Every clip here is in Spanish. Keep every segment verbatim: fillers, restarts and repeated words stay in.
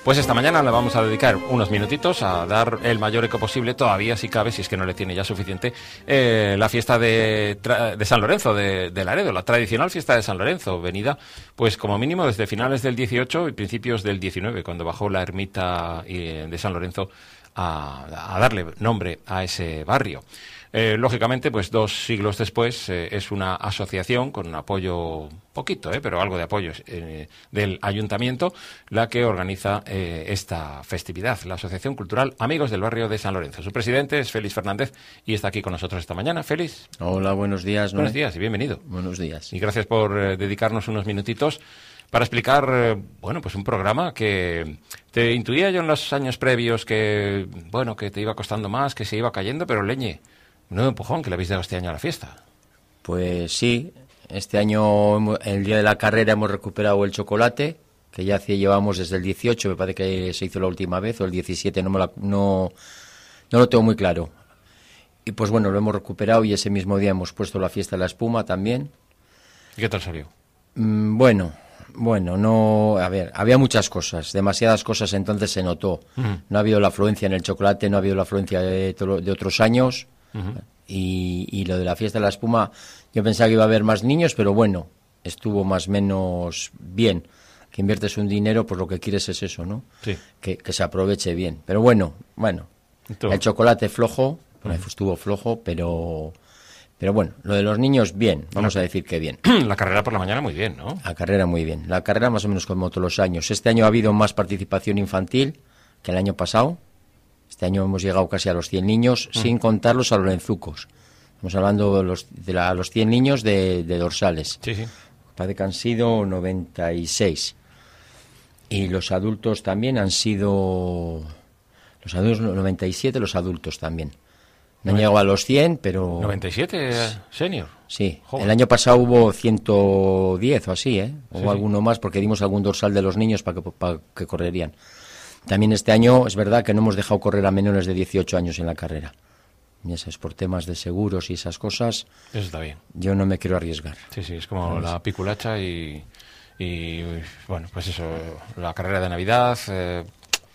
Pues esta mañana le vamos a dedicar unos minutitos a dar el mayor eco posible, todavía si cabe, si es que no le tiene ya suficiente, eh, la fiesta de, de San Lorenzo, de, de Laredo, la tradicional fiesta de San Lorenzo, venida pues como mínimo desde finales del dieciocho y principios del diecinueve, cuando bajó la ermita de San Lorenzo a, a darle nombre a ese barrio. Eh, lógicamente, pues dos siglos después eh, es una asociación con un apoyo poquito, eh, pero algo de apoyo eh, del ayuntamiento, la que organiza eh, esta festividad, la Asociación Cultural Amigos del Barrio de San Lorenzo. Su presidente es Félix Fernández y está aquí con nosotros esta mañana. Félix. Hola, buenos días. ¿no? Buenos días y bienvenido. Buenos días. Y gracias por eh, dedicarnos unos minutitos para explicar, eh, bueno, pues un programa que te intuía yo en los años previos que, bueno, que te iba costando más, que se iba cayendo, pero leñe. Un nuevo empujón que le habéis dado este año a la fiesta. Pues sí, este año, el día de la carrera, hemos recuperado el chocolate, que ya llevamos desde el dieciocho, me parece que se hizo la última vez, o el diecisiete, no, me la, no, no lo tengo muy claro. Y pues bueno, lo hemos recuperado y ese mismo día hemos puesto la fiesta de la espuma también. ¿Y qué tal salió? Mm, bueno, bueno, no, a ver, había muchas cosas, demasiadas cosas, entonces se notó. Uh-huh. No ha habido la afluencia en el chocolate, no ha habido la afluencia de, de otros años. Uh-huh. Y, y lo de la fiesta de la espuma, yo pensaba que iba a haber más niños, pero bueno, estuvo más o menos bien. Que inviertes un dinero, pues lo que quieres es eso, ¿no? Sí. Que, que se aproveche bien. Pero bueno, bueno, el chocolate flojo, uh-huh. estuvo flojo, pero pero bueno, lo de los niños, bien, vamos la, a decir que bien. La carrera por la mañana muy bien, ¿no? La carrera muy bien. La carrera más o menos como todos los años. Este año ha habido más participación infantil que el año pasado. Este año hemos llegado casi a los cien niños, mm. sin contar los lorenzucos. Estamos hablando de los, de la, los cien niños de, de dorsales. Sí, sí. Parece que han sido noventa y seis. Y los adultos también han sido... Los adultos, noventa y siete los adultos también. No han llegado a los cien, pero... ¿noventa y siete senior? Sí. Joder. El año pasado hubo ciento diez o así, ¿eh? O sí, alguno sí. más, porque dimos algún dorsal de los niños para que, para que correrían. También este año es verdad que no hemos dejado correr a menores de dieciocho años en la carrera. Y eso es por temas de seguros y esas cosas. Eso está bien. Yo no me quiero arriesgar. Sí, sí, es como ¿sabes? La piculacha y, y, bueno, pues eso, la carrera de Navidad, eh,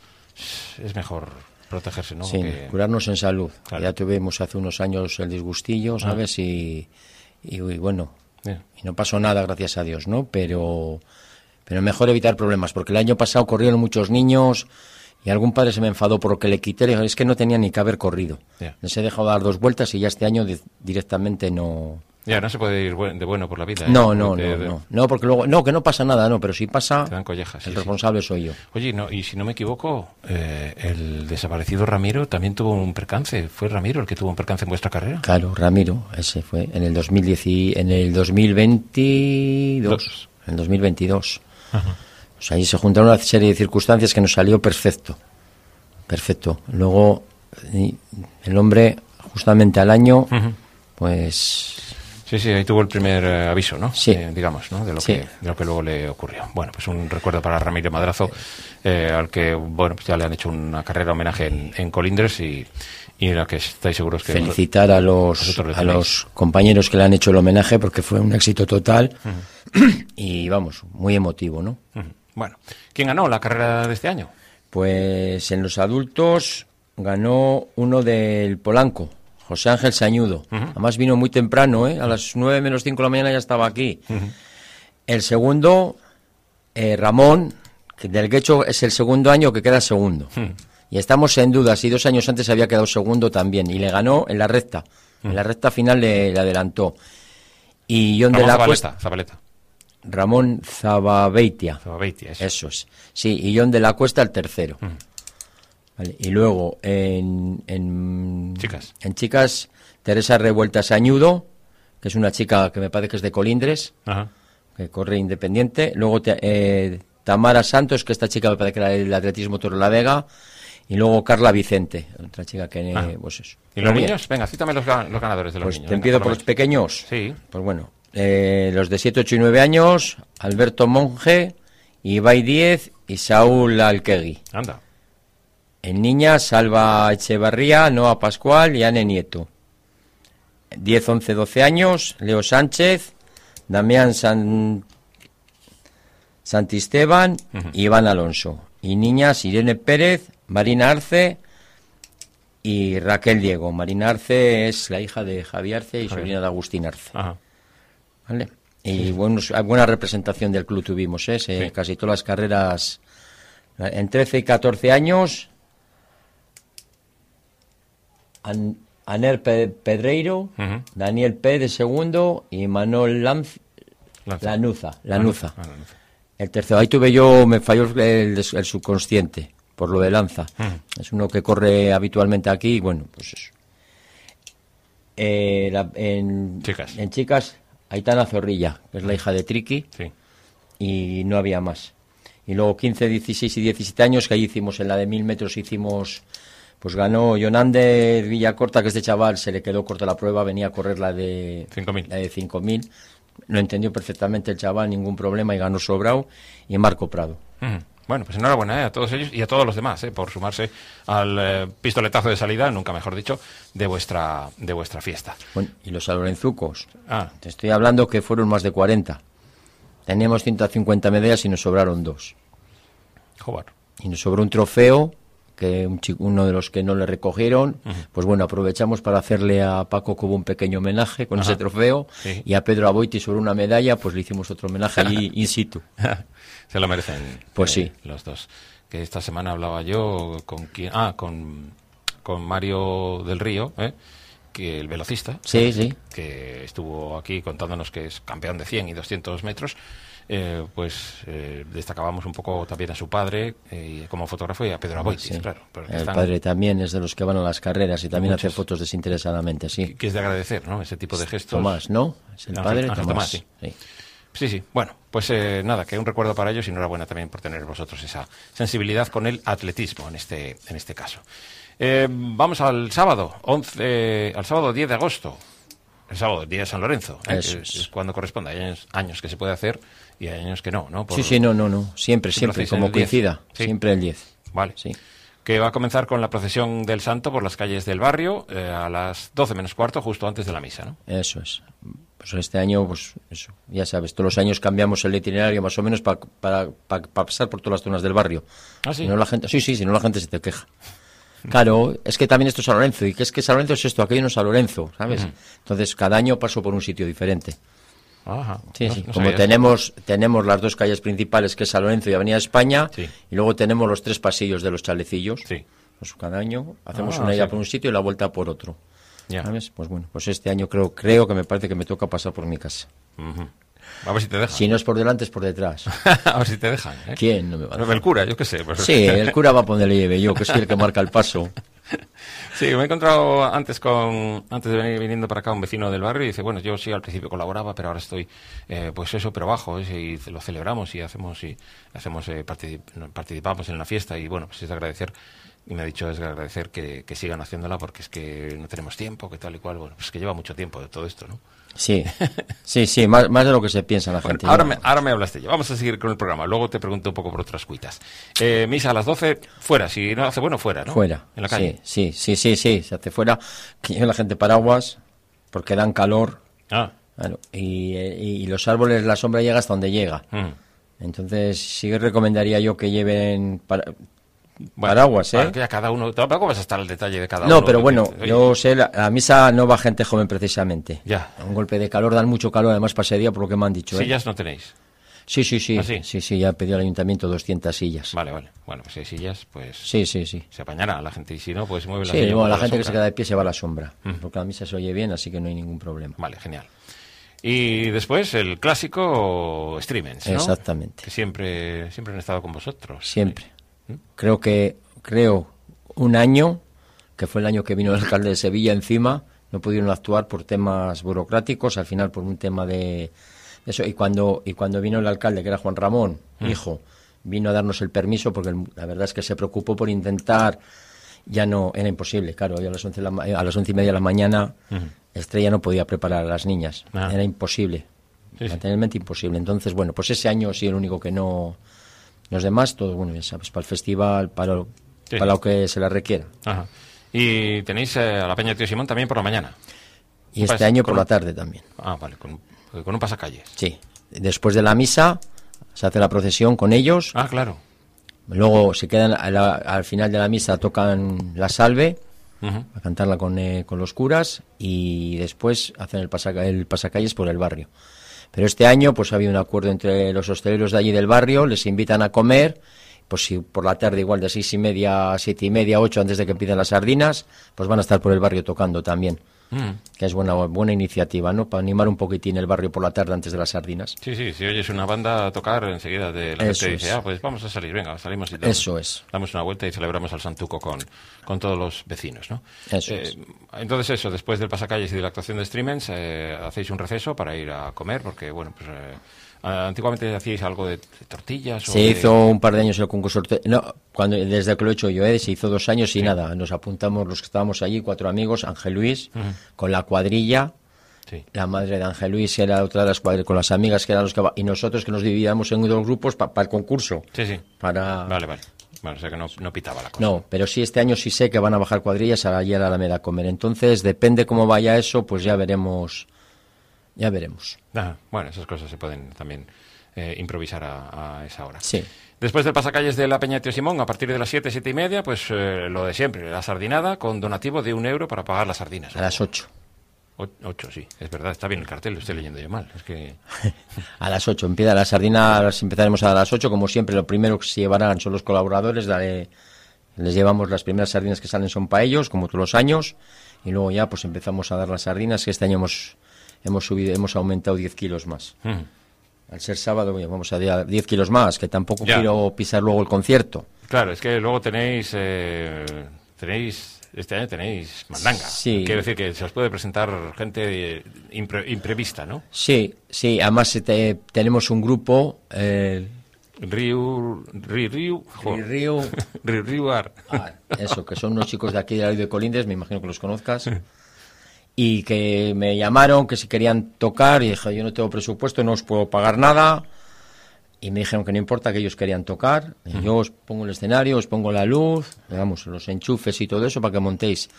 es mejor protegerse, ¿no? Sí, que... curarnos en salud. Claro. Ya tuvimos hace unos años el disgustillo, ¿sabes? Ah. Y, y, y bueno, yeah. y no pasó nada, gracias a Dios, ¿no? Pero... Pero mejor evitar problemas, porque el año pasado corrieron muchos niños y algún padre se me enfadó por lo que le quité. Es que no tenía ni que haber corrido. Yeah. Les he dejado dar dos vueltas y ya este año de, directamente no... Ya, yeah, no se puede ir de bueno por la vida. ¿eh? No, no, de, no, de... no. No, porque luego... No, que no pasa nada, no, pero si pasa... Te dan collejas, el sí, responsable sí. soy yo. Oye, no, y si no me equivoco, eh, el desaparecido Ramiro también tuvo un percance. ¿Fue Ramiro el que tuvo un percance en vuestra carrera? Claro, Ramiro, ese fue en el dos mil diez, en el dos mil veintidós. Dos. En el dos mil veintidós. Ajá. Pues ahí se juntaron una serie de circunstancias que nos salió perfecto, perfecto. Luego el hombre, justamente al año, uh-huh. pues... Sí, sí, ahí tuvo el primer eh, aviso, ¿no? Sí. Eh, digamos, ¿no? De lo, sí. que, de lo que luego le ocurrió. Bueno, pues un recuerdo para Ramiro Madrazo, eh, al que, bueno, pues ya le han hecho una carrera homenaje en, en Colindres y, y en la que estáis seguros que... Felicitar a los, a los compañeros que le han hecho el homenaje porque fue un éxito total uh-huh. y, vamos, muy emotivo, ¿no? Uh-huh. Bueno, ¿quién ganó la carrera de este año? Pues en los adultos ganó uno del Polanco, José Ángel Sañudo. Uh-huh. Además vino muy temprano, ¿eh? A las nueve menos cinco de la mañana ya estaba aquí. Uh-huh. El segundo, eh, Ramón, que del Guecho es el segundo año que queda segundo. Uh-huh. Y estamos en duda si dos años antes había quedado segundo también. Y le ganó en la recta. Uh-huh. En la recta final le, le adelantó. Y John de la Cuesta... Zabaleta. Ramón Zababeitia. Zababeitia, eso. Eso es. Sí, y John de la Cuesta el tercero. Uh-huh. Vale, y luego en, en chicas, en chicas Teresa Revuelta Sañudo, que es una chica que me parece que es de Colindres, uh-huh. que corre independiente. Luego te, eh, Tamara Santos, que esta chica me parece que era del atletismo Torrelavega. Y luego Carla Vicente, otra chica que... Ah. Eh, pues eso. ¿Y los Pero niños? Bien. Venga, cítame los, los ganadores de los pues niños. Te venga, empiezo por los pequeños. Sí. Pues bueno, eh, los de siete, ocho y nueve años, Alberto Monge, Ibai Díez y Saúl Alquegui. Anda. En niñas, Salva Echevarría, Noa Pascual y Ane Nieto. diez, once, doce años, Leo Sánchez, Damián San... Santisteban uh-huh. y Iván Alonso. Y niñas, Irene Pérez, Marina Arce y Raquel Diego. Marina Arce es la hija de Javi Arce y sobrina de Agustín Arce. Ajá. ¿Vale? Y sí. bueno, buena representación del club tuvimos, ¿eh? Sí. Casi todas las carreras en trece y catorce años. An Aner Pedreiro, uh-huh. Daniel P. de segundo y Manuel Lanz Lanza. Lanuza. Lanuza. Ah, Lanuza. El tercero. Ahí tuve yo, me falló el, el, el subconsciente por lo de Lanza. Uh-huh. Es uno que corre habitualmente aquí y bueno, pues eso. Eh, la, en, chicas. en chicas, Aitana Zorrilla, que es la hija de Triqui, sí. Y no había más. Y luego quince, dieciséis y diecisiete años, que ahí hicimos, en la de mil metros hicimos... Pues ganó Jonander Villacorta, que este chaval se le quedó corta la prueba, venía a correr la de cinco mil. La de cinco mil. Lo entendió perfectamente el chaval, ningún problema, y ganó sobrado. Y Marco Prado. Uh-huh. Bueno, pues enhorabuena, ¿eh?, a todos ellos y a todos los demás, ¿eh?, por sumarse al eh, pistoletazo de salida, nunca mejor dicho, de vuestra de vuestra fiesta. Bueno, y los alorenzucos. Ah. Te estoy hablando que fueron más de cuarenta. Teníamos ciento cincuenta medallas y nos sobraron dos. Joder. Y nos sobró un trofeo, que un chico, uno de los que no le recogieron, uh-huh. Pues bueno, aprovechamos para hacerle a Paco Cobo un pequeño homenaje con Ajá. ese trofeo, sí. Y a Pedro Aboiti sobre una medalla, pues le hicimos otro homenaje allí in situ. Se lo merecen. Pues eh, sí. Los dos. Que esta semana hablaba yo con quien, ah, con, con Mario del Río, ¿eh?, que el velocista, sí, ¿eh?, sí, que estuvo aquí contándonos que es campeón de cien y doscientos metros. Eh, pues eh, destacábamos un poco también a su padre eh, como fotógrafo y a Pedro Aboitis, sí. Claro. El están... padre también es de los que van a las carreras y también Muchos. hace fotos desinteresadamente, sí. Que es de agradecer, ¿no?, ese tipo de gestos. Tomás, ¿no? Es el Ángel, padre, Ángel Tomás. Tomás, sí. Sí. Sí, sí. Bueno, pues eh, nada, que un recuerdo para ellos y enhorabuena también por tener vosotros esa sensibilidad con el atletismo en este en este caso. Eh, vamos al sábado, once, eh, al sábado diez de agosto. El sábado, día de San Lorenzo, ¿eh?, que es, es cuando corresponde. Hay años, años que se puede hacer y hay años que no, ¿no? Por, sí, sí, no, no, no. Siempre, siempre, como coincida. ¿Sí? Siempre el diez. Vale. Sí. Que va a comenzar con la procesión del Santo por las calles del barrio eh, a las doce menos cuarto, justo antes de la misa, ¿no? Eso es. Pues este año, pues eso, ya sabes, todos los años cambiamos el itinerario más o menos pa, para pa, pa pasar por todas las zonas del barrio. ¿Ah, sí? Si no, la gente, sí, sí, si no la gente se te queja. Claro, es que también esto es San Lorenzo, y que es que San Lorenzo es esto, aquello no es San Lorenzo, ¿sabes? Uh-huh. Entonces, cada año paso por un sitio diferente. Ajá. Sí, no, sí. No Como tenemos tenemos las dos calles principales, que es San Lorenzo y Avenida España, sí. Y luego tenemos los tres pasillos de los chalecillos. Sí. Pues cada año hacemos ah, una ida sí. por un sitio y la vuelta por otro. Ya. ¿Sabes? Pues bueno, pues este año creo creo que me parece que me toca pasar por mi casa. Uh-huh. A ver si te dejan. Si no es por delante, es por detrás. A ver si te dejan, ¿eh? ¿Quién no me va a dejar? El cura, yo qué sé. Pues... Sí, el cura va a ponerle lleve yo, que soy el que marca el paso. Sí, me he encontrado antes con antes de venir viniendo para acá un vecino del barrio y dice, bueno, yo sí al principio colaboraba, pero ahora estoy, eh, pues eso, pero bajo, ¿eh? Y lo celebramos y hacemos y hacemos eh, particip participamos en la fiesta y bueno, pues es de agradecer. Y me ha dicho, es de agradecer que, que sigan haciéndola porque es que no tenemos tiempo, que tal y cual. Bueno, pues que lleva mucho tiempo de todo esto, ¿no? Sí, sí, sí, más, más de lo que se piensa la gente. Bueno, ahora, me, ahora me hablaste yo. Vamos a seguir con el programa. Luego te pregunto un poco por otras cuitas. Eh, misa a las doce, fuera. Si no hace bueno, fuera, ¿no? Fuera. En la calle. Sí, sí, sí, sí, sí, se hace fuera. Que lleve la gente paraguas porque dan calor. Ah. Claro, y, y, y los árboles, la sombra llega hasta donde llega. Mm. Entonces, sí recomendaría yo que lleven... Para, Bueno, paraguas, ¿eh? Que ya cada uno, tampoco vas a estar al detalle de cada no, uno. No, pero bueno, oye, yo sé, la, a misa no va gente joven precisamente. Ya. Un golpe de calor, dan mucho calor, además para ese día, por lo que me han dicho. ¿Sillas ¿eh? no tenéis? Sí, sí, sí. ¿Ah, sí? Sí, sí, ya he pedido al ayuntamiento doscientas sillas. Vale, vale. Bueno, pues si hay sillas, pues... Sí, sí, sí. Se apañará la gente y si no, pues mueve la sí, silla. Sí, bueno, la, la gente sombra. Que se queda de pie se va a la sombra, uh-huh. Porque la misa se oye bien, así que no hay ningún problema. Vale, genial. Y después el clásico Streamers, ¿no? Exactamente. Que siempre, siempre han estado con vosotros. Siempre. ¿Sí? Creo que... creo un año, que fue el año que vino el alcalde de Sevilla encima, no pudieron actuar por temas burocráticos, al final por un tema de eso, y cuando y cuando vino el alcalde, que era Juan Ramón, mm. hijo, vino a darnos el permiso, porque el, la verdad es que se preocupó por intentar, ya no, era imposible, claro, a las once, la, a las once y media de la mañana, mm. Estrella no podía preparar a las niñas, ah. era imposible, sí, materialmente sí. imposible, entonces bueno, pues ese año sí el único que no, los demás, todo, bueno, ya sabes, para el festival, para... Sí. Para lo que se le requiera. Ajá. Y tenéis eh, a la Peña de Tío Simón también por la mañana. Y este año por la tarde también. Ah, vale, con, con un pasacalles. Sí. Después de la misa se hace la procesión con ellos. Ah, claro. Luego se quedan, a la, al final de la misa tocan la salve, Uh-huh. a cantarla con, eh, con los curas, y después hacen el, pasaca, el pasacalles por el barrio. Pero este año pues ha habido un acuerdo entre los hosteleros de allí del barrio, les invitan a comer, pues si por la tarde igual de seis y media, siete y media, ocho, antes de que empiecen las sardinas, pues van a estar por el barrio tocando también. Mm. Que es buena buena iniciativa, ¿no? Para animar un poquitín el barrio por la tarde antes de las sardinas. Sí, sí, si oyes una banda a tocar, enseguida de la gente dice, ah, pues vamos a salir, venga, salimos y damos, Eso es. damos una vuelta y celebramos al Santuco con, con todos los vecinos, ¿no? Eso eh, es. Entonces eso, después del pasacalles y de la actuación de Streamens, eh, hacéis un receso para ir a comer, porque, bueno, pues... Eh, antiguamente hacíais algo de tortillas. Se o de... hizo un par de años el concurso. No, cuando, desde que lo he hecho yo, ¿eh? Se hizo dos años y sí. Nada. Nos apuntamos los que estábamos allí, cuatro amigos, Ángel Luis, uh-huh. con la cuadrilla. Sí. La madre de Ángel Luis era otra de las cuadrillas, con las amigas que eran los que. Y nosotros que nos dividíamos en dos grupos para pa el concurso. Sí, sí. Para... Vale, vale. Bueno, o sea que no, no pitaba la cosa. No, pero sí, este año sí sé que van a bajar cuadrillas allí a la Alameda a comer. Entonces, depende cómo vaya eso, pues ya veremos. Ya veremos. Ah, bueno, esas cosas se pueden también. Eh, improvisar a, a esa hora. Sí. Después del pasacalles de la Peña de Tío Simón, a partir de las siete, siete y media, pues eh, lo de siempre, la sardinada con donativo de un euro para pagar las sardinas. A las ocho. O, ocho, sí, es verdad, está bien el cartel, lo estoy leyendo yo mal. Es que... a las ocho, empieza la sardina, las empezaremos a las ocho, como siempre, lo primero que se llevarán son los colaboradores, dale, les llevamos las primeras sardinas que salen son para ellos, como todos los años, y luego ya pues empezamos a dar las sardinas, que este año hemos, hemos subido, hemos aumentado diez kilos más. Mm. Al ser sábado, vamos a diez kilos más, que tampoco ya. Quiero pisar luego el concierto. Claro, es que luego tenéis, eh, tenéis este año tenéis mandanga. Sí. Quiero decir que se os puede presentar gente impre, imprevista, ¿no? Sí, sí, además te, tenemos un grupo... Eh, Riu, Riu, Riu, Riu, Riu, Riu, Ar. Ah, eso, que son unos chicos de aquí de la Ley de Colindres, me imagino que los conozcas. Y que me llamaron, que si querían tocar, y dije, yo no tengo presupuesto, no os puedo pagar nada. Y me dijeron que no importa, que ellos querían tocar. Y uh-huh. Yo os pongo el escenario, os pongo la luz, digamos, los enchufes y todo eso para que montéis.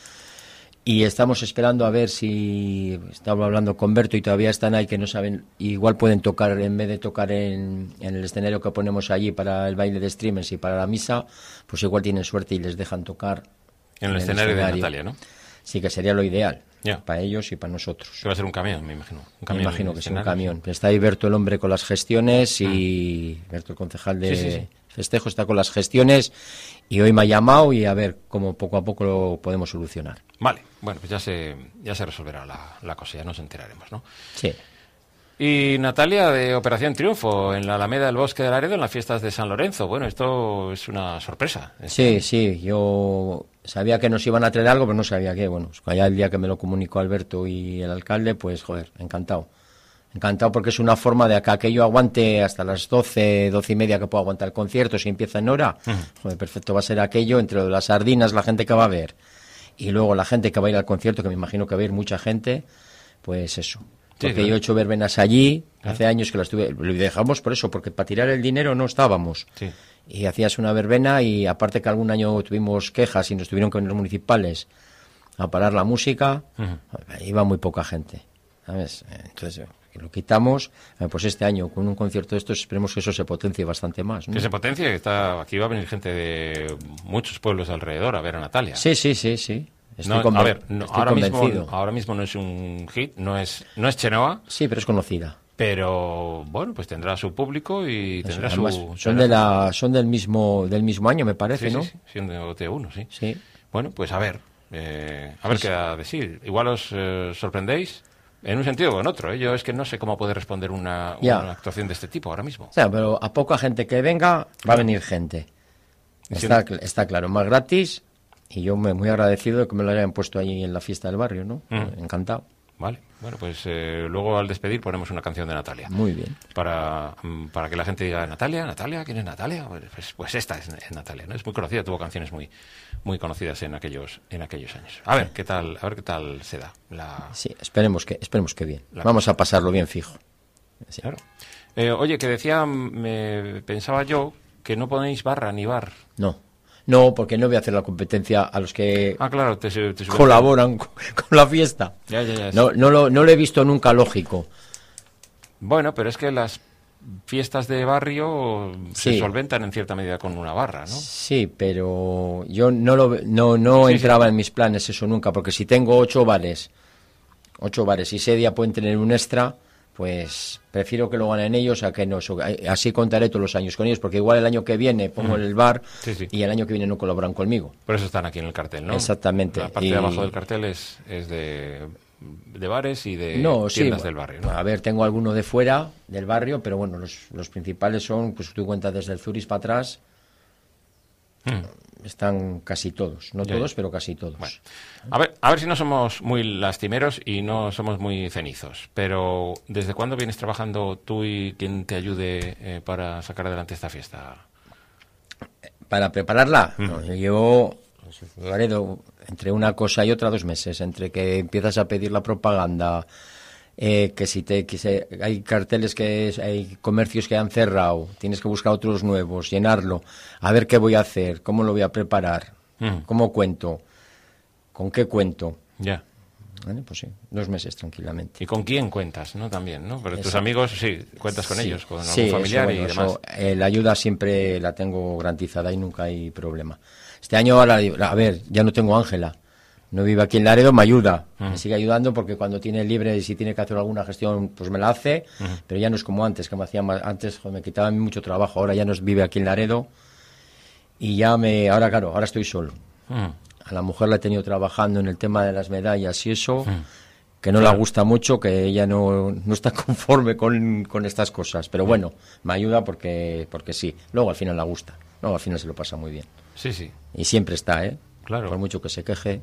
Y estamos esperando a ver si... Estaba hablando con Berto y todavía están ahí que no saben... Igual pueden tocar, en vez de tocar en, en el escenario que ponemos allí para el baile de streamers y para la misa, pues igual tienen suerte y les dejan tocar... En el, en escenario, el escenario de Natalia, ¿no? Sí, que sería lo ideal. Yeah. Para ellos y para nosotros. Que va a ser un camión, me imagino. Un camión me imagino que es un camión. Está ahí Berto el hombre con las gestiones y mm. Berto el concejal de sí, sí, sí. festejo está con las gestiones y hoy me ha llamado y a ver cómo poco a poco lo podemos solucionar. Vale, bueno, pues ya se ya se resolverá la, la cosa, ya nos enteraremos, ¿no? Sí. Y Natalia de Operación Triunfo en la Alameda del Bosque de Laredo en las fiestas de San Lorenzo. Bueno, esto es una sorpresa. Sí, sí, yo sabía que nos iban a traer algo, pero no sabía qué. Bueno, allá el día que me lo comunicó Alberto y el alcalde, pues joder, encantado. Encantado porque es una forma de que aquello aguante hasta las doce, doce y media que puedo aguantar el concierto, si empieza en hora. Uh-huh. Joder, perfecto, va a ser aquello entre las sardinas, la gente que va a ver y luego la gente que va a ir al concierto, que me imagino que va a ir mucha gente, pues eso. Porque sí, claro. Yo he hecho verbenas allí, ¿eh? Hace años que las tuve, lo dejamos por eso, porque para tirar el dinero no estábamos. Sí. Y hacías una verbena y aparte que algún año tuvimos quejas y nos tuvieron que venir los municipales a parar la música, uh-huh. Iba muy poca gente, ¿sabes? Entonces lo quitamos, pues este año con un concierto de estos esperemos que eso se potencie bastante más, ¿no? Que se potencie, que está, aquí va a venir gente de muchos pueblos alrededor a ver a Natalia. Sí, sí, sí, sí. Estoy no, a ver, no, ahora, mismo, ahora mismo no es un hit, no es no es Chenoa. Sí, pero es conocida. Pero bueno, pues tendrá su público y tendrá Eso, además, su... Son, de la, son del mismo del mismo año, me parece, sí, ¿no? Sí, sí, son de O T uno, sí. Sí. Bueno, pues a ver, eh, a ver sí, qué a decir. Igual os eh, sorprendéis en un sentido o en otro. ¿eh? Yo es que no sé cómo poder responder una, una actuación de este tipo ahora mismo. O sea, pero a poca gente que venga, va a venir gente. Está, está claro, más gratis... Y yo me muy agradecido de que me lo hayan puesto ahí en la fiesta del barrio, ¿no? Mm. Encantado. Vale, bueno, pues eh, luego al despedir ponemos una canción de Natalia. Muy bien. Para, para que la gente diga, Natalia, Natalia, ¿quién es Natalia? Pues, pues esta es, es Natalia, ¿no? Es muy conocida, tuvo canciones muy muy conocidas en aquellos en aquellos años. A ver qué tal, a ver qué tal se da. La... Sí, esperemos que esperemos que bien. La... Vamos a pasarlo bien fijo. Sí. Claro. Eh, oye, que decía, me pensaba yo que no ponéis barra ni bar. No. No, porque no voy a hacer la competencia a los que ah, claro, te, te colaboran con, con la fiesta. Ya, ya, ya, no, sí. no, lo, no lo he visto nunca lógico. Bueno, pero es que las fiestas de barrio se Sí. solventan en cierta medida con una barra, ¿no? Sí, pero yo no lo ve- no, no Sí, entraba sí. en mis planes eso nunca, porque si tengo ocho bares, ocho bares y ese día pueden tener un extra, pues prefiero que lo ganen ellos a que no. so- Así contaré todos los años con ellos, porque igual el año que viene pongo Mm. el bar Sí, sí. y el año que viene no colaboran conmigo. Por eso están aquí en el cartel, ¿no? Exactamente. La parte Y- de abajo del cartel es, es de, de bares y de No, sí, tiendas del barrio, ¿no? a ver, tengo alguno de fuera del barrio, pero bueno, los, los principales son, pues tú cuentas desde el Zuris para atrás, Mm. están casi todos, no Ya, todos, ya. pero casi todos. Bueno, a ver, a ver si no somos muy lastimeros y no somos muy cenizos, pero ¿desde cuándo vienes trabajando tú y quien te ayude eh, para sacar adelante esta fiesta? Para prepararla, Mm. no, yo llevo, pues, Laredo, entre una cosa y otra dos meses, entre que empiezas a pedir la propaganda, eh, que si te que se- hay carteles que es- hay comercios que han cerrado, tienes que buscar otros nuevos, llenarlo, a ver qué voy a hacer, cómo lo voy a preparar, Mm. cómo cuento, con qué cuento. Ya. Vale, pues sí, dos meses tranquilamente. ¿Y con quién cuentas, no? También, ¿no? Pero tus Eso. amigos, sí, cuentas con Sí, ellos, con algún sí, eso, familiar bueno, y eso, demás. eh, la ayuda siempre la tengo garantizada y nunca hay problema. Este año, ahora, a ver, ya no tengo Ángela. No vive aquí en Laredo, me ayuda. Mm. Me sigue ayudando porque cuando tiene libre y si tiene que hacer alguna gestión, pues me la hace. Pero ya no es como antes, que me hacía más. Antes joder, me quitaba a mí mucho trabajo. Ahora ya no vive aquí en Laredo. Y ya me. Ahora, claro, ahora estoy solo. Mm. A la mujer la he tenido trabajando en el tema de las medallas y eso, Mm. que no Claro. le gusta mucho, que ella no, no está conforme con, con estas cosas. Pero bueno, me ayuda porque, porque sí. Luego al final le gusta. Luego al final se lo pasa muy bien. Sí, sí. Y siempre está, ¿eh? Claro. Por mucho que se queje.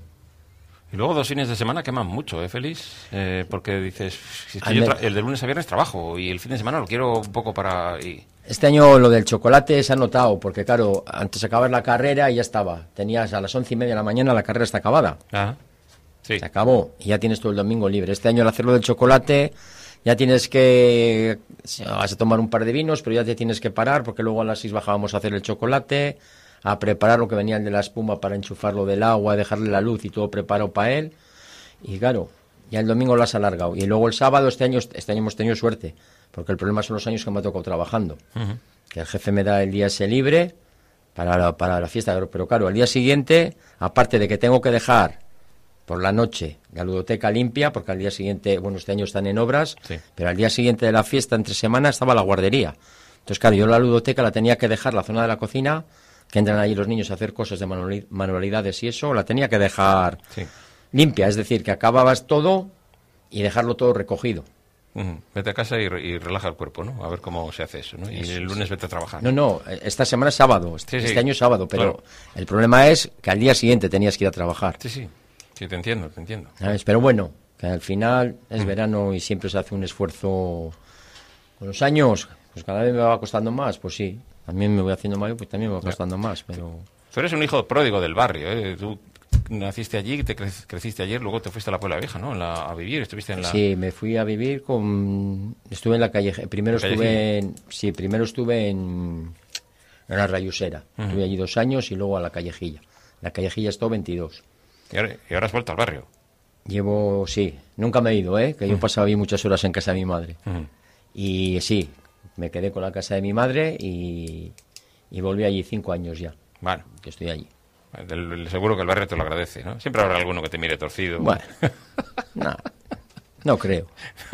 Y luego dos fines de semana queman mucho, ¿eh, Félix? Eh, porque dices, si es que Al yo me- tra- el de lunes a viernes trabajo y el fin de semana lo quiero un poco para... Y... Este año lo del chocolate se ha notado, porque claro, antes de acabar la carrera y ya estaba. Tenías a las once y media de la mañana la carrera está acabada. Ah, sí. Se acabó y ya tienes todo el domingo libre. Este año al hacerlo del chocolate ya tienes que... Vas a tomar un par de vinos, pero ya te tienes que parar porque luego a las seis bajábamos a hacer el chocolate, a preparar lo que venía el de la espuma para enchufarlo del agua, dejarle la luz y todo preparado para él. Y claro, ya el domingo lo has alargado. Y luego el sábado, este año, este año hemos tenido suerte, porque el problema son los años que me ha tocado trabajando. Ujú. Que el jefe me da el día ese libre para la, para la fiesta, pero claro, al día siguiente, aparte de que tengo que dejar por la noche la ludoteca limpia, porque al día siguiente, bueno, este año están en obras, Sí. pero al día siguiente de la fiesta, entre semana, estaba la guardería. Entonces, claro, yo la ludoteca la tenía que dejar, la zona de la cocina, que entran allí los niños a hacer cosas de manuali- manualidades y eso, la tenía que dejar Sí. limpia, es decir, que acababas todo y dejarlo todo recogido. Ujú. Vete a casa y, re- y relaja el cuerpo, ¿no? A ver cómo se hace eso, ¿no? Y el lunes vete a trabajar. No, no, esta semana es sábado, este, Sí, sí. este año es sábado, pero Claro. el problema es que al día siguiente tenías que ir a trabajar. Sí, sí. Sí, te entiendo, te entiendo. ¿Sabes? Pero bueno, que al final es verano y siempre se hace un esfuerzo con los años, pues cada vez me va costando más, pues sí, también me voy haciendo mayor, pues también me va costando más, pero Tú eres un hijo pródigo del barrio, ¿eh? Tú naciste allí, te cre- creciste ayer, luego te fuiste a la Puebla Vieja, ¿no? En la- a vivir, estuviste en la... sí, me fui a vivir con, estuve en la calle, primero ¿La estuve en, sí, primero estuve en, en la Rayusera, estuve allí dos años y luego a la Callejilla, la Callejilla estuvo veintidós. Y ahora, y ahora has vuelto al barrio. Llevo, sí, nunca me he ido, ¿eh? Que yo pasaba ahí muchas horas en casa de mi madre. Ujú. Y sí, me quedé con la casa de mi madre y, y volví allí cinco años ya, Bueno, que estoy allí. el- el- seguro que el barrio te lo agradece, ¿no? Siempre habrá alguno que te mire torcido. Bueno, no, no creo.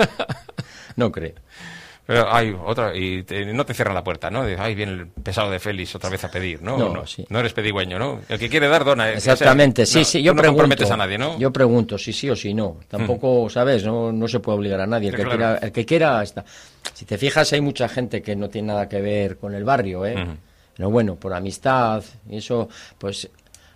No creo. Pero hay otra, y te- no te cierran la puerta, ¿no? De, ay, viene el pesado de Félix otra vez a pedir, ¿no? No, no, sí. no eres pedigüeño, ¿no? El que quiere dar, dona. ¿eh? Exactamente, O sea, sí, no, sí, tú yo no pregunto. comprometes a nadie, ¿no? Yo pregunto si sí o si no. Tampoco, ¿sabes? No, no se puede obligar a nadie. El Sí, que, claro. quiera, el que quiera está. Si te fijas, hay mucha gente que no tiene nada que ver con el barrio, ¿eh? Ujú. Pero bueno, por amistad, y eso, pues,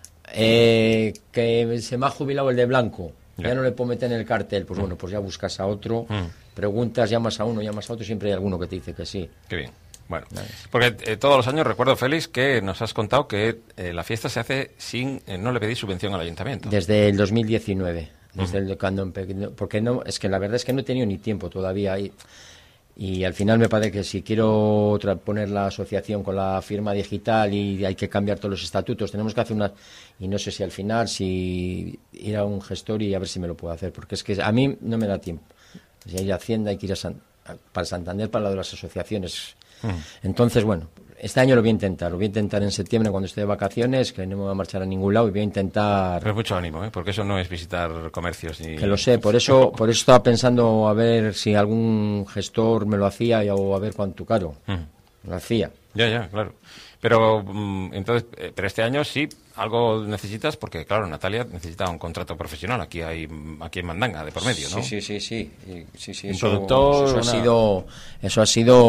eh, que se me ha jubilado el de blanco, Ya. ya no le puedo meter en el cartel, pues bueno, pues ya buscas a otro, Mm. preguntas, llamas a uno, llamas a otro, siempre hay alguno que te dice que sí. Qué bien. Bueno, porque eh, todos los años recuerdo, Félix, que nos has contado que eh, la fiesta se hace sin, eh, no le pedís subvención al ayuntamiento. Desde el dos mil diecinueve, desde el, cuando empe- porque no, es que la verdad es que no he tenido ni tiempo todavía y, y al final me parece que si quiero otra- poner la asociación con la firma digital y hay que cambiar todos los estatutos, tenemos que hacer una, y no sé si al final, si ir a un gestor y a ver si me lo puedo hacer, porque es que a mí no me da tiempo. Si hay Hacienda, hay que ir a San, para Santander, para lo de las asociaciones. Mm. Entonces, bueno, este año lo voy a intentar, lo voy a intentar en septiembre cuando esté de vacaciones, que no me voy a marchar a ningún lado, y voy a intentar... Pero mucho ánimo, ¿eh? Porque eso no es visitar comercios ni... Que lo sé, por eso por eso estaba pensando a ver si algún gestor me lo hacía o a ver cuánto caro Mm. lo hacía. Ya, ya, claro. Pero mm, entonces, eh, pero este año sí algo necesitas, porque claro, Natalia necesita un contrato profesional. Aquí hay aquí en Mandanga de por medio, ¿no? Sí, sí, sí, sí, sí, sí Un eso, productor, eso ha una- sido eso ha sido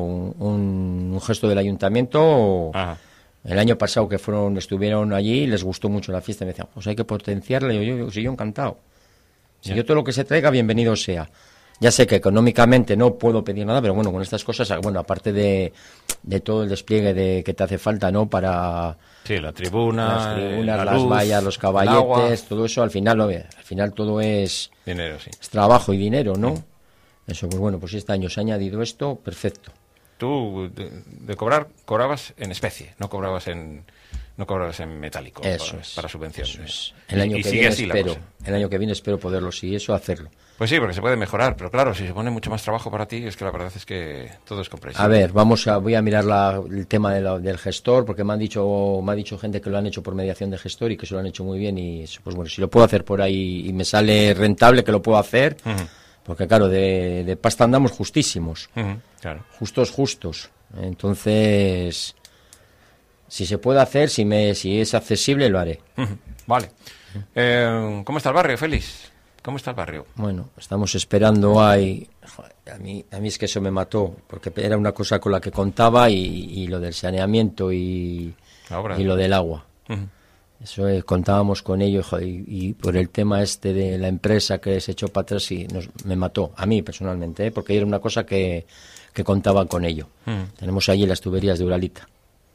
un, un gesto del ayuntamiento. Ajá. El año pasado que fueron estuvieron allí, les gustó mucho la fiesta, y me decían, pues hay que potenciarla. Y yo, yo, sí, yo encantado. Si Ya. yo todo lo que se traiga, bienvenido sea. Ya sé que económicamente no puedo pedir nada, pero bueno, con estas cosas, bueno, aparte de, de todo el despliegue de que te hace falta, ¿no? Para Sí, la tribuna, las tribunas, la las luz, vallas, los el agua. caballetes, todo eso, al final, lo ve, al final todo es, Dinero, sí. es trabajo y dinero, ¿no? Eso, pues bueno, pues este año se ha añadido esto, perfecto. Tú de, de cobrar cobrabas en especie, no cobrabas en no cobrabas en metálico Eso para, es, para subvenciones. eso es. El año y, y que sigue viene así la espero, cosa. el año que viene espero poderlo, sí, eso hacerlo. Pues sí, porque se puede mejorar, pero claro, si se pone mucho más trabajo para ti, es que la verdad es que todo es comprensible. A ver, vamos a, voy a mirar la- el tema de la- del gestor, porque me han dicho, me ha dicho gente que lo han hecho por mediación de gestor y que se lo han hecho muy bien, y eso, pues bueno, si lo puedo hacer por ahí y me sale rentable que lo puedo hacer, Ujú, porque claro, de, de pasta andamos justísimos, ujú, claro. justos, justos. Entonces, si se puede hacer, si me, si es accesible, lo haré. Ujú, vale. Eh, ¿Cómo está el barrio, Félix? ¿Cómo está el barrio? Bueno, estamos esperando, hay... joder, a mí, a mí es que eso me mató, porque era una cosa con la que contaba, y, y lo del saneamiento y, La obra. y lo del agua. Ujú, Eso eh, contábamos con ello, joder, y, y por el tema este de la empresa que se echó para atrás, y nos, me mató, a mí personalmente, ¿eh? Porque era una cosa que, que contaban con ello. ujú. Tenemos allí las tuberías de Uralita.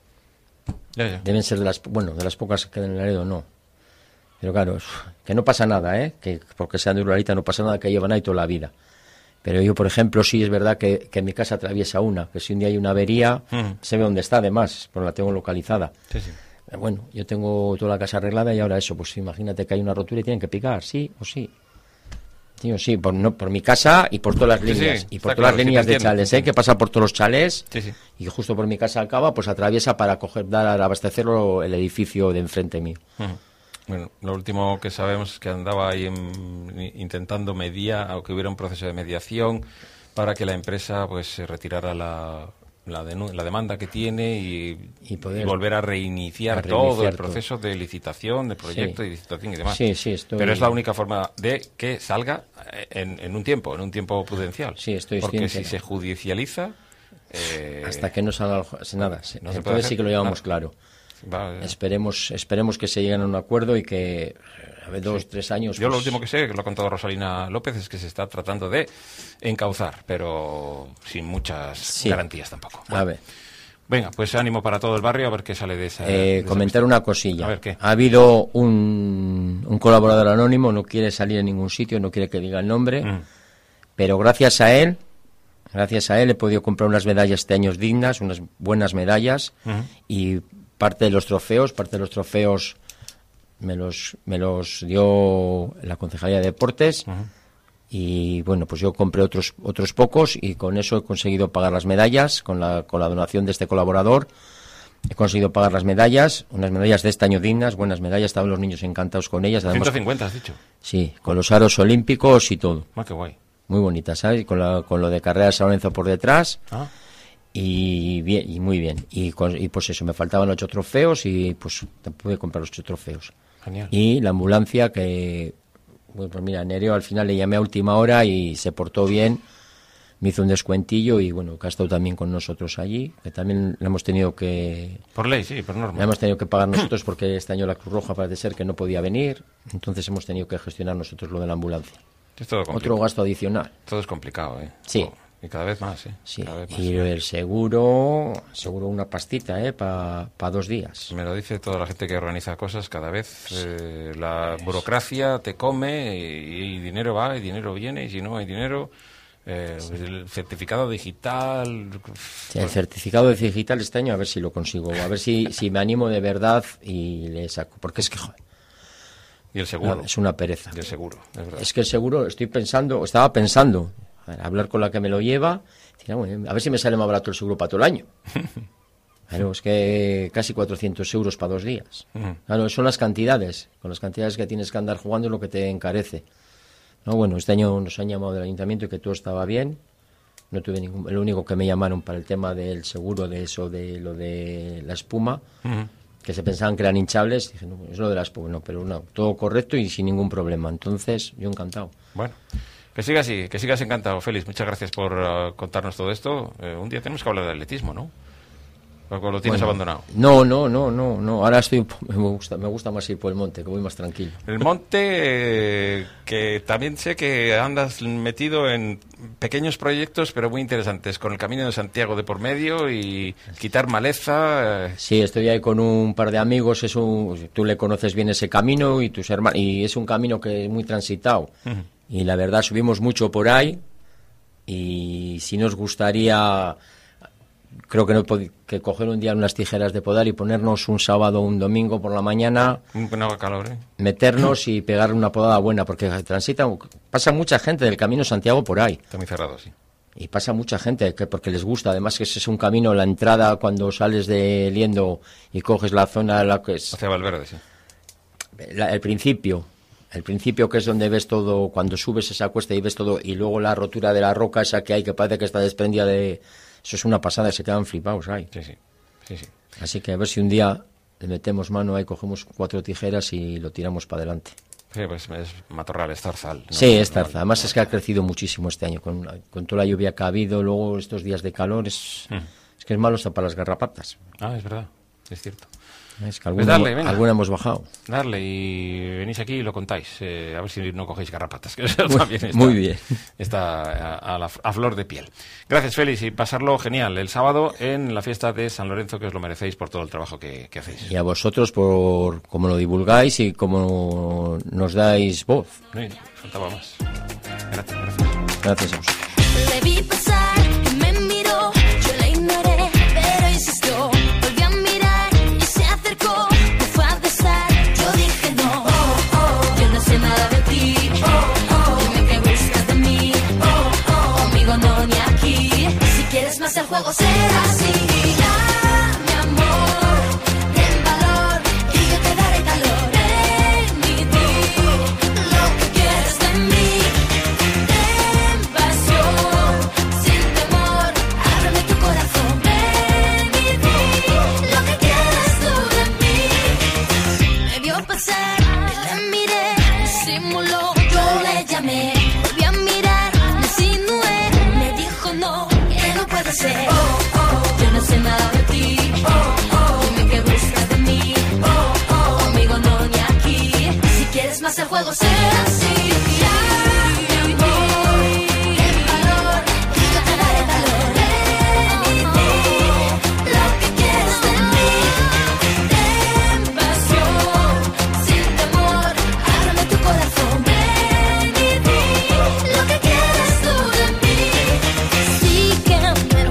Ya, ya. Deben ser de las, bueno, de las pocas que quedan en Laredo, no. Pero claro, uf, que no pasa nada, ¿eh? Que porque sean de Uralita no pasa nada, que llevan ahí toda la vida. Pero yo, por ejemplo, sí es verdad que, que en mi casa atraviesa una, que si un día hay una avería, Ujú. se ve dónde está, además, pero la tengo localizada. Sí, sí. Eh, Bueno, yo tengo toda la casa arreglada y ahora eso, pues imagínate que hay una rotura y tienen que picar, sí o sí. Sí o sí, por, no, por mi casa y por todas las Sí, sí, líneas. y por está todas claro, las sí, líneas te de entiendo, chales, te ¿eh? Que pasa por todos los chales. Sí, sí. Y justo por mi casa acaba, pues atraviesa para coger, dar, abastecerlo el edificio de enfrente mío. Ujú. Bueno, lo último que sabemos es que andaba ahí en- intentando mediar, o que hubiera un proceso de mediación para que la empresa pues se retirara la, la, denu- la demanda que tiene y, Y poder- y volver a reiniciar, a todo reiniciar el todo. proceso de licitación, de proyecto Sí. y licitación y demás. Sí, sí, estoy- Pero es la única forma de que salga en, en un tiempo, en un tiempo prudencial. Sí, estoy Porque consciente. si se judicializa... eh, Hasta que no salga algo- nada. sí. no se puede Entonces hacer sí que lo llevamos nada. claro. va- Esperemos, esperemos que se lleguen a un acuerdo y que a ver, dos, tres años. Yo lo pues, último que sé, que lo ha contado Rosalina López, es que se está tratando de encauzar, pero sin muchas Sí. garantías tampoco. A ver, Venga, pues ánimo para todo el barrio, a ver qué sale de esa... eh, de esa comentar amistad. una cosilla. A ver, ¿qué? Ha habido un, un colaborador anónimo, no quiere salir en ningún sitio, no quiere que diga el nombre, Mm. pero gracias a él, gracias a él he podido comprar unas medallas este año dignas, unas buenas medallas, Ujú. y parte de los trofeos, parte de los trofeos me los, me los dio la Concejalía de Deportes. Ujú. Y bueno, pues yo compré otros otros pocos y con eso he conseguido pagar las medallas, con la, con la donación de este colaborador. He conseguido pagar las medallas, unas medallas de este año dignas, buenas medallas, estaban los niños encantados con ellas. Además, ciento cincuenta, has dicho. sí, con los aros olímpicos y todo. Ah, qué guay. Muy bonitas, ¿sabes? Con, la, con lo de carrera de San Lorenzo por detrás. Ah, Y bien, y muy bien. Y, con- y pues eso, me faltaban ocho trofeos y pues te pude comprar los ocho trofeos. genial. Y la ambulancia que, bueno, pues mira, Nereo al final le llamé a última hora y se portó bien, me hizo un descuentillo y bueno, que ha estado también con nosotros allí, que también le hemos tenido que, Por ley, sí, por norma. le hemos tenido que pagar nosotros porque este año la Cruz Roja parece ser que no podía venir, entonces hemos tenido que gestionar nosotros lo de la ambulancia. Es todo Otro complicado. gasto adicional. Todo es complicado, ¿eh? Sí. Oh, y cada vez más, ¿eh? Sí, Cada vez más. y el seguro, seguro una pastita, ¿eh? Para dos días. Me lo dice toda la gente que organiza cosas, cada vez eh, la burocracia te come y, y dinero va y dinero viene, y si no hay dinero, eh, el certificado digital... Sí, el certificado digital este año a ver si lo consigo, a ver si, si me animo de verdad y le saco, porque es que joder, Y el seguro. es una pereza. Y el seguro, es verdad. Es que el seguro, estoy pensando, estaba pensando, hablar con la que me lo lleva, decir, ah, bueno, a ver si me sale más barato el seguro para todo el año. Claro, es que casi cuatrocientos euros para dos días. Uh-huh. Claro, son las cantidades. Con las cantidades que tienes que andar jugando es lo que te encarece. No, bueno, este año nos han llamado del ayuntamiento y que todo estaba bien. No tuve ningún... Lo único que me llamaron para el tema del seguro, de eso, de lo de la espuma, uh-huh. que se pensaban que eran hinchables. Dije, no, es lo de la espuma. No, pero no, todo correcto y sin ningún problema. Entonces, yo encantado. Bueno. Que siga así, que sigas encantado, Félix. Muchas gracias por uh, contarnos todo esto. Eh, un día tenemos que hablar de atletismo, ¿no? ¿O lo tienes bueno, abandonado? No, no, no, no, no. Ahora estoy, me gusta, me gusta más ir por el monte, que voy más tranquilo. El monte, eh, que también sé que andas metido en pequeños proyectos, pero muy interesantes, con el Camino de Santiago de por medio y quitar maleza. Eh. Sí, estoy ahí con un par de amigos. Es un, tú le conoces bien ese camino y tus hermanos, y es un camino que es muy transitado. Uh-huh. Y la verdad subimos mucho por ahí y si nos gustaría... Creo que no pod- que coger un día unas tijeras de podar y ponernos un sábado o un domingo por la mañana, no haga calor, ¿eh? meternos y pegarle una podada buena, porque transita, pasa mucha gente del Camino Santiago por ahí. Está muy cerrado, sí. Y pasa mucha gente que porque les gusta, además que ese es un camino, la entrada cuando sales de Liendo y coges la zona, la que es... Hacia Valverde, sí. La, el principio, el principio que es donde ves todo, cuando subes esa cuesta y ves todo, y luego la rotura de la roca esa que hay, que parece que está desprendida de... Eso es una pasada, se quedan flipados ahí. Sí, sí, sí, sí. Así que a ver si un día le metemos mano ahí, cogemos cuatro tijeras y lo tiramos para adelante. Sí, pues es matorral, es zarzal, ¿no? Sí, es zarzal. Además es que ha crecido muchísimo este año, con, con toda la lluvia que ha habido, luego estos días de calor, es, mm. es que es malo hasta para las garrapatas. Ah, es verdad, es cierto. Es que alguna, pues darle, alguna hemos bajado. Darle y venís aquí y lo contáis. Eh, a ver si no cogéis garrapatas, que eso también está, muy bien. Está a, a, la, a flor de piel. Gracias, Félix, y pasarlo genial el sábado en la fiesta de San Lorenzo, que os lo merecéis por todo el trabajo que, que hacéis. Y a vosotros por cómo lo divulgáis y cómo nos dais voz. Sí, faltaba más. Gracias, gracias. Gracias a vosotros. Le vi pasar y me miró, yo la ignoré, pero insistió. Volví a mirar y se acercó, me fue a besar. Yo dije no, oh, oh, yo no sé nada de ti. Oh, oh, dime qué buscas de mí. Oh, oh, conmigo no ni aquí. Si quieres más el juego será así. Ah, mi amor, ten valor y yo te daré calor en mi ti. Lo que quieres de mí. Oh, oh, yo no sé nada de ti. Oh, oh, dime qué buscas de mí. Oh, oh, conmigo no ni aquí. Si quieres más el juego será así. Ya, mi amor, ten valor y yo te daré calor en ti. Lo que quieres de mí. Ten pasión, sin temor. Ábreme tu corazón, ven y di lo que quieres tú de mí. Sí que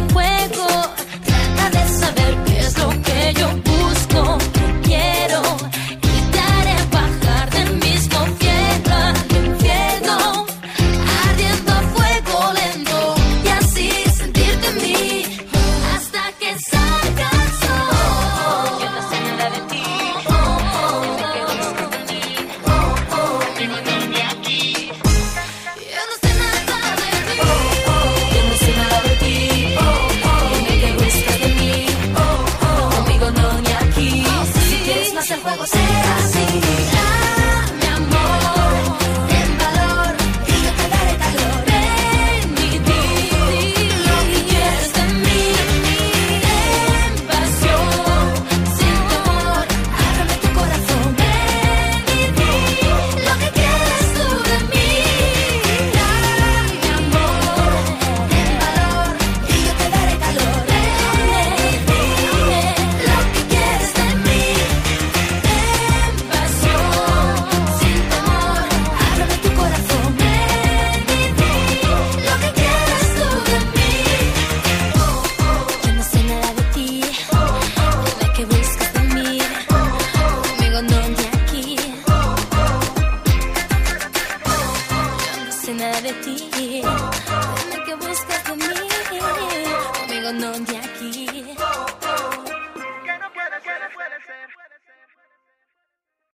el juego será así. Ah, mi amor, ten valor y yo te daré calor en mi ti. Lo que quieres de mí. Ten pasión, sin temor. Ábreme tu corazón, ven y di lo que quieres tú de mí. Ah, mi amor, ten valor y yo te daré calor en mi ti. Lo que quieres de mí. Nada de ti, dime buscas de mí, conmigo no de aquí. Que no puede ser, puede ser.